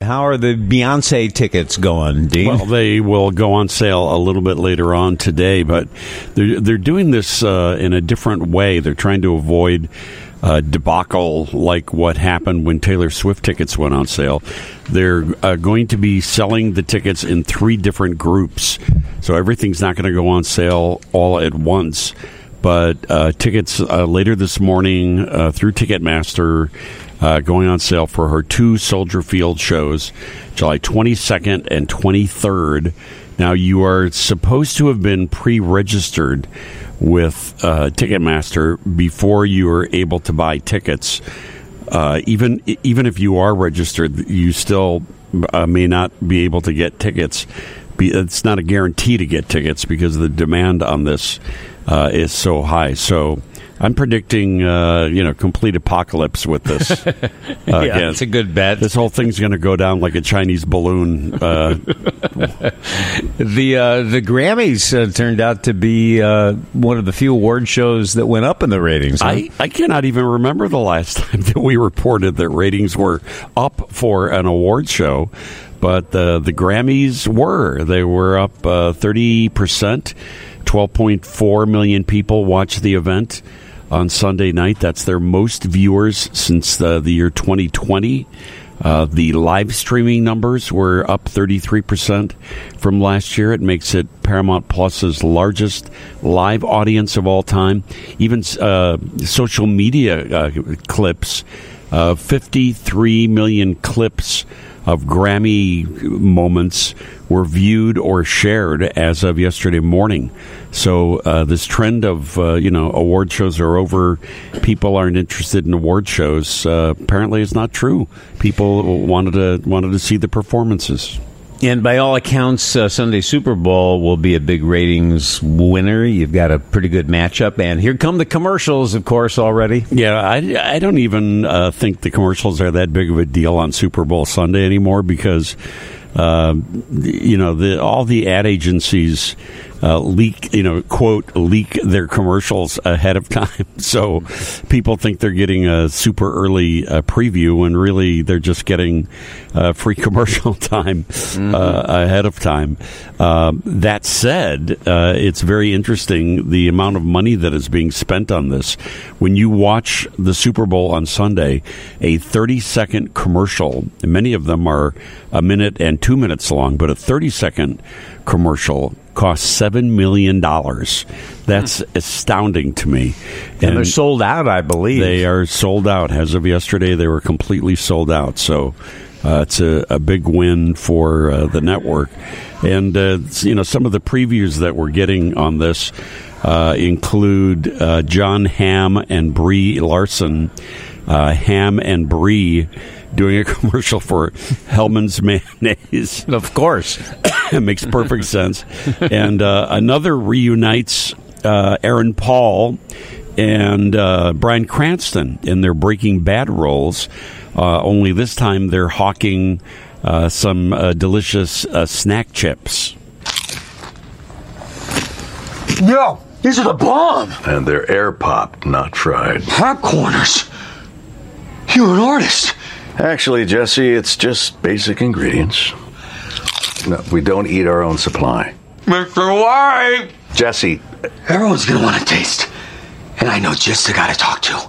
How are the Beyonce tickets going, Dean? Well, they will go on sale a little bit later on today, but they're doing this in a different way. They're trying to avoid debacle like what happened when Taylor Swift tickets went on sale. They're going to be selling the tickets in 3 different groups, so everything's not going to go on sale all at once. But tickets later this morning through Ticketmaster going on sale for her 2 Soldier Field shows, July 22nd and 23rd. Now, you are supposed to have been pre-registered with Ticketmaster before you are able to buy tickets. Even if you are registered, you still may not be able to get tickets. It's not a guarantee to get tickets because the demand on this is so high. So I'm predicting, complete apocalypse with this. Yeah, it's a good bet. This whole thing's going to go down like a Chinese balloon. The Grammys turned out to be one of the few award shows that went up in the ratings. Huh? I cannot even remember the last time that we reported that ratings were up for an award show. But the Grammys they were up 30%. 12.4 million people watched the event on Sunday night. That's their most viewers since the year 2020. The live streaming numbers were up 33% from last year. It makes it Paramount Plus's largest live audience of all time. Even social media clips, 53 million clips of Grammy moments were viewed or shared as of yesterday morning. So this trend of award shows are over, people aren't interested in award shows, apparently is not true. People wanted to see the performances. And by all accounts, Sunday Super Bowl will be a big ratings winner. You've got a pretty good matchup. And here come the commercials, of course, already. Yeah, I don't even think the commercials are that big of a deal on Super Bowl Sunday anymore because, all the ad agencies leak their commercials ahead of time. So people think they're getting a super early preview when really they're just getting free commercial time ahead of time. That said, it's very interesting the amount of money that is being spent on this. When you watch the Super Bowl on Sunday, a 30-second commercial, and many of them are a minute and 2 minutes long, but a 30-second commercial costs $7 million. That's astounding to me. And they're sold out, I believe. They are sold out. As of yesterday, they were completely sold out. So it's a big win for the network. And, some of the previews that we're getting on this include John Hamm and Brie Larson. Hamm and Brie doing a commercial for Hellman's Mayonnaise. Of course. It makes perfect sense. And another reunites Aaron Paul and Bryan Cranston in their Breaking Bad roles, only this time they're hawking some delicious snack chips. Yo, these are the bomb! And they're air-popped, not fried. Popcorners! You're an artist! Actually, Jesse, it's just basic ingredients. No, we don't eat our own supply. Mr. White! Jesse. Everyone's gonna want to taste. And I know just the guy to talk to.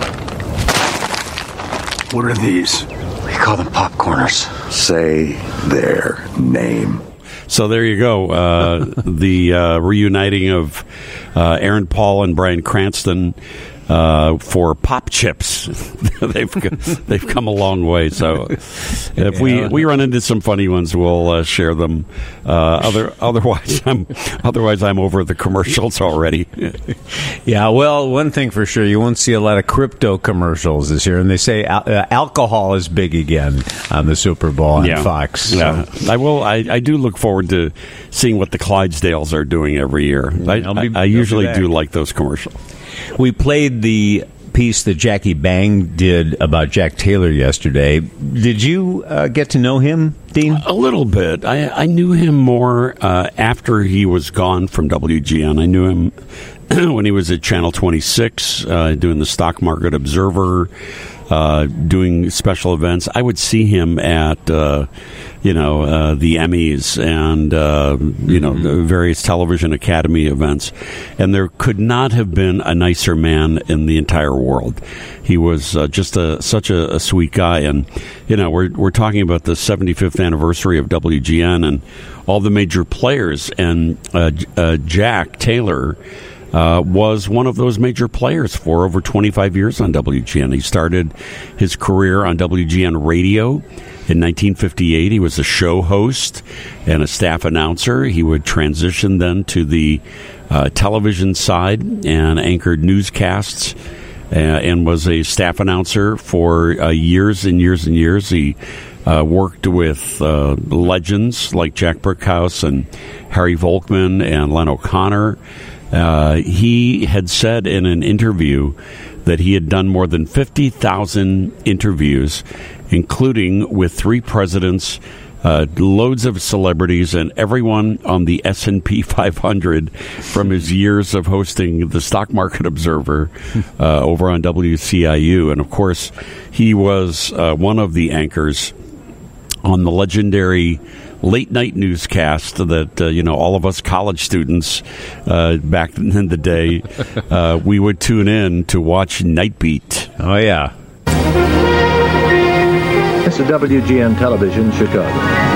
What are these? We call them popcorners. Say their name. So there you go. The reuniting of Aaron Paul and Bryan Cranston for pop chips. they've come a long way. So if we run into some funny ones, we'll share them. Otherwise I'm over the commercials already. Yeah, well, one thing for sure, you won't see a lot of crypto commercials this year, and they say alcohol is big again on the Super Bowl on Fox. So. Yeah, I do look forward to seeing what the Clydesdales are doing every year. I usually do like those commercials. We played the piece that Jackie Bang did about Jack Taylor yesterday. Did you get to know him, Dean? A little bit. I knew him more after he was gone from WGN. I knew him when he was at Channel 26 doing the Stock Market Observer. doing special events. I would see him at, the Emmys and, the various Television Academy events. And there could not have been a nicer man in the entire world. He was just such a sweet guy. And, we're talking about the 75th anniversary of WGN and all the major players. And Jack Taylor was one of those major players for over 25 years on WGN. He started his career on WGN Radio in 1958. He was a show host and a staff announcer. He would transition then to the television side and anchored newscasts and was a staff announcer for years and years and years. He worked with legends like Jack Brickhouse and Harry Volkman and Len O'Connor. He had said in an interview that he had done more than 50,000 interviews, including with 3 presidents, loads of celebrities, and everyone on the S&P 500 from his years of hosting the Stock Market Observer over on WCIU. And, of course, he was one of the anchors on the legendary late-night newscast that, all of us college students back in the day, we would tune in to watch Night Beat. Oh, yeah. This is WGN Television, Chicago.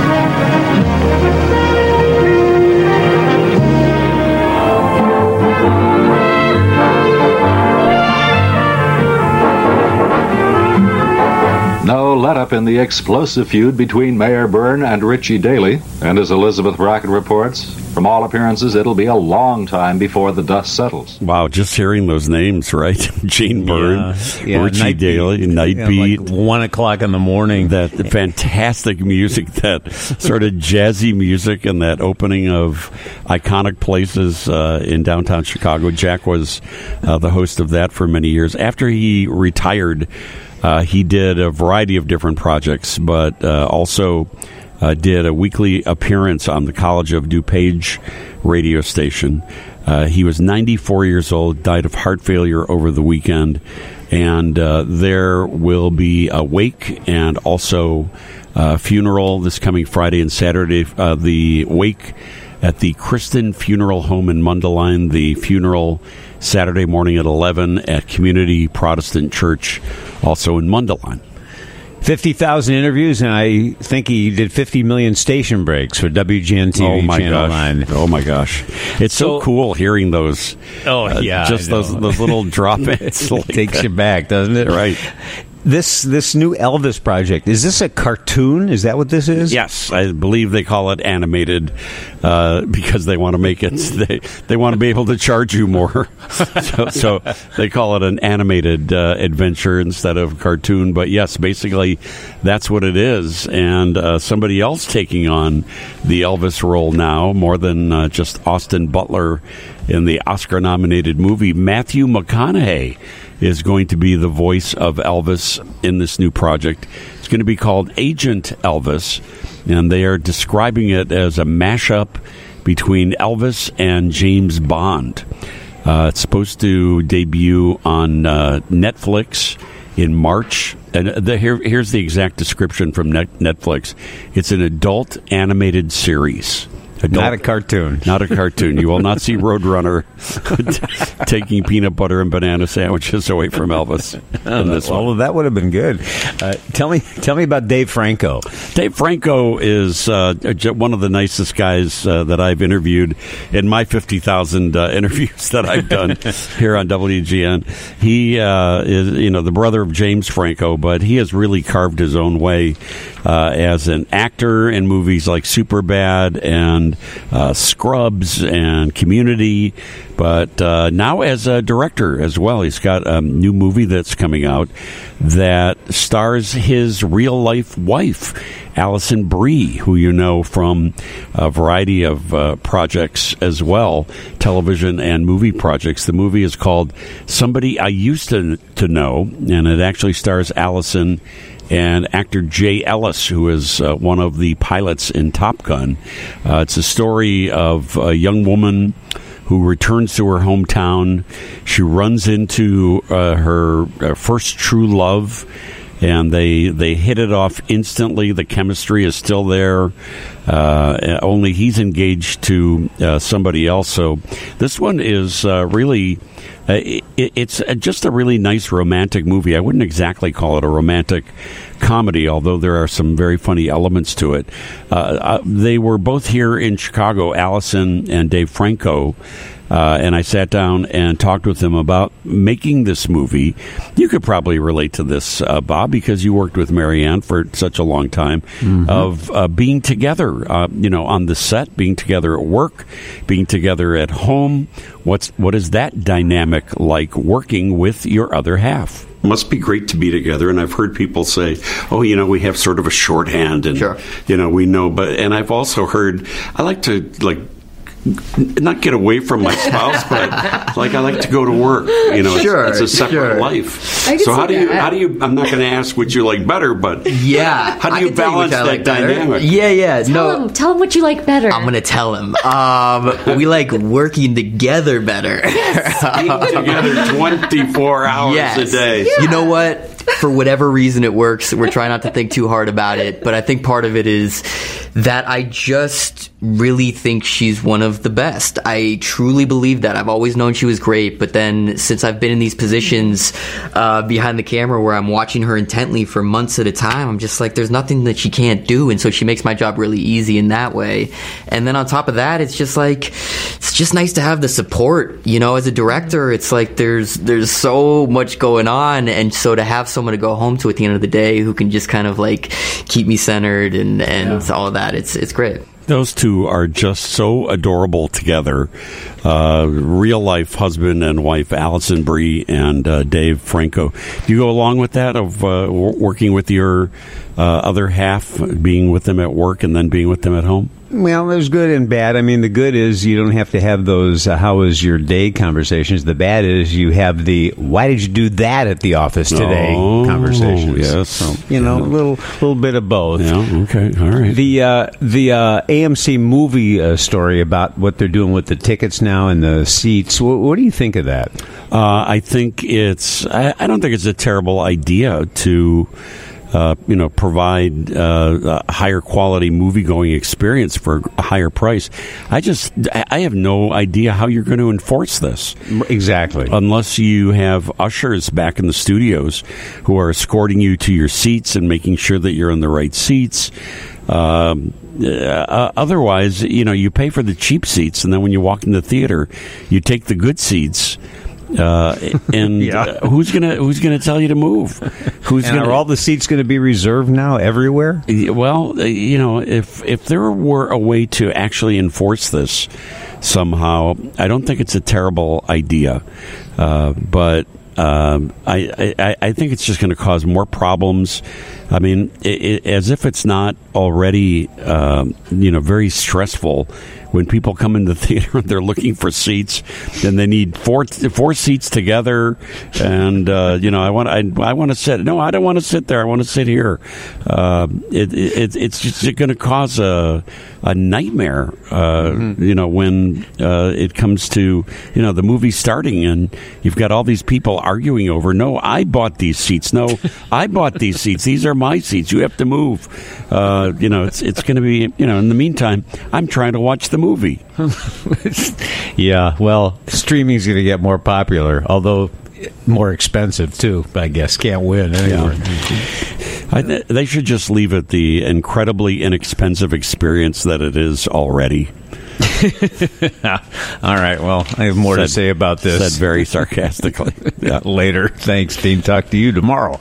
No let-up in the explosive feud between Mayor Byrne and Richie Daley. And as Elizabeth Brackett reports, from all appearances, it'll be a long time before the dust settles. Wow, just hearing those names, right? Gene Byrne, Richie Daley, Night Beat. Like 1 o'clock in the morning. That fantastic music, that sort of jazzy music, and that opening of iconic places in downtown Chicago. Jack was the host of that for many years. After he retired, he did a variety of different projects, but also did a weekly appearance on the College of DuPage radio station. He was 94 years old, died of heart failure over the weekend, and there will be a wake and also a funeral this coming Friday and Saturday. The wake at the Kristen Funeral Home in Mundelein, the funeral Saturday morning at 11 at Community Protestant Church, also in Mundelein. 50,000 interviews, and I think he did 50 million station breaks for WGN TV Channel 9. Oh, my gosh. It's so cool hearing those. Oh, yeah. Just those little drop-ins. It takes you back, doesn't it? Right. This new Elvis project, is this a cartoon? Is that what this is? Yes, I believe they call it animated because they want to make it. They want to be able to charge you more, so they call it an animated adventure instead of cartoon. But yes, basically that's what it is. And somebody else taking on the Elvis role now, more than just Austin Butler in the Oscar-nominated movie, Matthew McConaughey is going to be the voice of Elvis in this new project. It's going to be called Agent Elvis, and they are describing it as a mashup between Elvis and James Bond. It's supposed to debut on Netflix in March. And here's the exact description from Netflix. It's an adult animated series. Not a cartoon. Not a cartoon. You will not see Roadrunner taking peanut butter and banana sandwiches away from Elvis. Well, that would have been good. Tell me about Dave Franco. Dave Franco is one of the nicest guys that I've interviewed in my 50,000 interviews that I've done here on WGN. He is, the brother of James Franco, but he has really carved his own way as an actor in movies like Superbad and Scrubs and Community, but now as a director as well. He's got a new movie that's coming out that stars his real-life wife, Alison Brie, who you know from a variety of projects as well, television and movie projects. The movie is called Somebody I Used to Know, and it actually stars Alison and actor Jay Ellis, who is one of the pilots in Top Gun. It's a story of a young woman who returns to her hometown. She runs into her first true love, and they hit it off instantly. The chemistry is still there. Only he's engaged to somebody else. So this one is really... it's just a really nice romantic movie. I wouldn't exactly call it a romantic comedy, although there are some very funny elements to it. They were both here in Chicago, Allison and Dave Franco, and I sat down and talked with them about making this movie. You could probably relate to this, Bob, because you worked with Marianne for such a long time, of being together, on the set, being together at work, being together at home. What is that dynamic like, working with your other half? Must be great to be together. And I've heard people say, we have sort of a shorthand, and sure. We know. And I've also heard, I like to not get away from my spouse, but I like to go to work. Sure, it's a separate life. So how do you? I'm not going to ask what you like better, but how do you balance that dynamic? Yeah. Tell him what you like better. I'm going to tell him. We like working together better. Being together 24 hours a day. Yeah. You know what? For whatever reason it works. We're trying not to think too hard about it, but I think part of it is that I just really think she's one of the best. I truly believe that. I've always known she was great, but then since I've been in these positions behind the camera where I'm watching her intently for months at a time, I'm just like, there's nothing that she can't do, and so she makes my job really easy in that way. And then on top of that, it's just nice to have the support. As a director, it's like there's so much going on, and so to have someone to go home to at the end of the day who can just kind of keep me centered and all of that, it's great. Those two are just so adorable together. Real life husband and wife, Allison Brie and Dave Franco. Do you go along with that of working with your other half, being with them at work and then being with them at home? Well, there's good and bad. I mean, the good is you don't have to have those how was your day conversations. The bad is you have the why did you do that at the office today conversations. Yes. So, a little bit of both. Yeah, okay, all right. The AMC movie story about what they're doing with the tickets now and the seats, what do you think of that? I think I don't think it's a terrible idea to provide a higher quality movie-going experience for a higher price. I have no idea how you're going to enforce this. Exactly. Unless you have ushers back in the studios who are escorting you to your seats and making sure that you're in the right seats. Otherwise, you pay for the cheap seats, and then when you walk in the theater, you take the good seats. Who's gonna tell you to move? Are all the seats going to be reserved now everywhere? Well, if there were a way to actually enforce this somehow, I don't think it's a terrible idea. But I think it's just going to cause more problems. I mean, as if it's not already, very stressful. When people come in the theater and they're looking for seats, and they need four seats together, and I want to sit. No, I don't want to sit there. I want to sit here. It's just going to cause a nightmare. When it comes to the movie starting, and you've got all these people arguing over. No, I bought these seats. No, I bought these seats. These are my seats. You have to move. It's going to be. In the meantime, I'm trying to watch the movie. Yeah, well, streaming's going to get more popular, although more expensive too. I guess can't win anywhere. Yeah. They should just leave it the incredibly inexpensive experience that it is already. All right. Well, I have more to say about this. Said very sarcastically. Later. Thanks, Dean. Talk to you tomorrow.